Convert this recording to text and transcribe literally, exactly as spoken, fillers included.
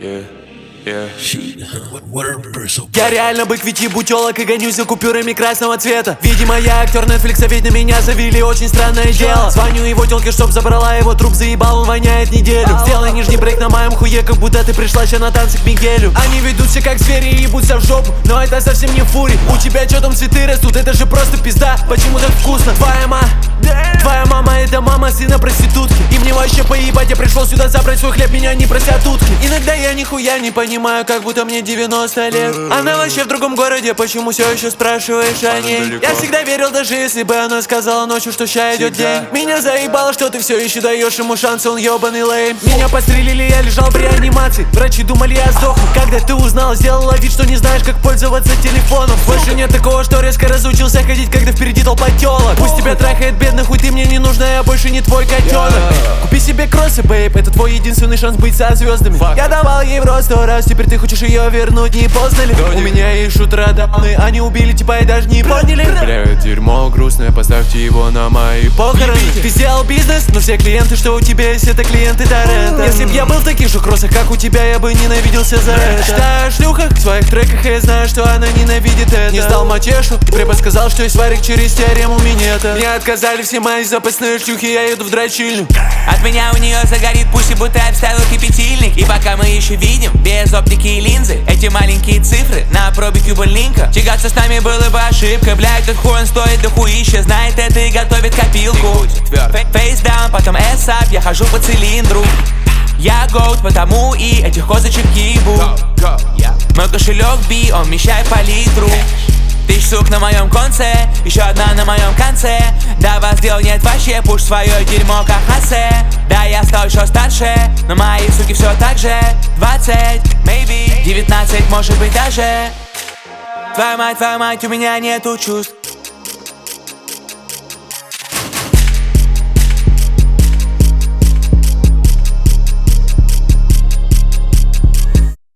Yeah, yeah. Я реально бык, ведь ебу тёлок и гонюсь за купюрами красного цвета. Видимо, я актер Netflix, ведь на меня завели очень странное дело. Звоню его тёлке, чтоб забрала его труп, заебал, он воняет неделю. Сделай нижний брейк на моем хуе, как будто ты пришла ща на танцы к Мигелю. Они ведутся как звери и ебутся в жопу, но это совсем не фури. У тебя чё там цветы растут, это же просто пизда. Почему так вкусно? Твоя ма... Твоя мама это мама сына проститутки. И мне вообще поебать, я пришел сюда забрать свой хлеб, меня не просят утки. Иногда я нихуя не понимаю, как будто мне девяносто лет. Она вообще в другом городе, почему все еще спрашиваешь о ней? Я всегда верил, даже если бы она сказала ночью, что ща идет день. Меня заебало, что ты все еще даешь ему шанс, он ебаный лейм. Меня подстрелили, я лежал в реанимации. Врачи думали, я сдохну. Когда ты узнала, сделала вид, что не знаешь, как пользоваться телефоном. Больше нет такого, что резко разучился ходить, когда впереди толпа тёлок. Пусть тебя трахает бедный хуй, ты мне не нужна, я больше не твой котенок. Купи себе кроссы, бейб, это твой единственный шанс быть со звездами. Я давал ей в рот сто раз, теперь ты хочешь ее вернуть, не поздно ли? У меня есть шутера давны, они убили типа и даже не поняли. Бля, дерьмо грустное, поставьте его на мои похороны. Ты сделал бизнес, но все клиенты, что у тебя есть, это клиенты торрента. Если б я был в таких же кроссах, как у тебя, я бы ненавиделся за это. Читаю о шлюхах в своих треках, и я знаю, что она ненавидит это. Не сдал мачешу, и препод сказал, что есть варик через теорему минета. Мне отказали все мои запасные шлюхи, я еду в дрочильню. От меня у нее загорит пусть, будто я вставил кипятильник. И пока мы еще видим, без оптики и линзы, эти маленькие цифры на пробе куболинка. Тягаться с нами было бы ошибкой, бля, этот хуй он стоит дохуища. Знает это и готовит копилку. Фейсдаун, потом эс-ап, я хожу по цилиндру. Я гоут, потому и этих козочек ебу. Мой кошелек би, он вмещает по литру. Тысяч сук на моем конце, еще одна на моем конце. Да вас дел нет вообще, пуш свое дерьмо как хасе. Да я стал еще старше, но мои суки все так же. Двадцать, maybe, девятнадцать, может быть даже. Твоя мать, твоя мать, у меня нету чувств.